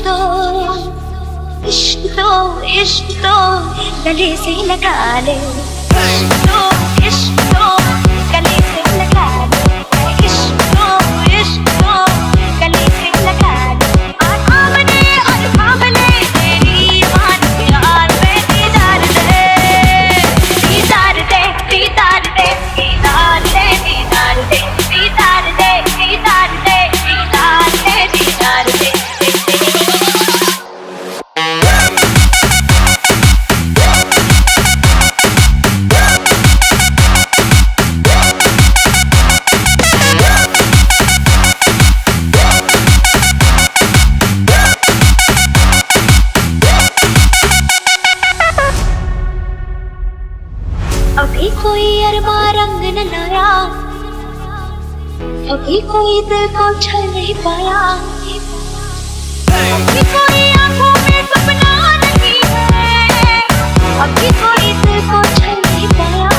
तो इश्क तो इश्क तो गले से लगा ले, इश्क तो गले से लगा ले, इश्क तो गले से लगा ले। और थाम ले तेरी बात प्यार में दीदार दे, दीदार दे, दीदार दे, दीदार दे, दीदार दे, दीदार दे, दीदार दे, दीदार दे, दीदार दे। अभी कोई अरमा रंग न लाया, अभी कोई दिल को छल नहीं पाया, अभी कोई आंखों में सपना नहीं है, अभी कोई दिल को छल नहीं पाया।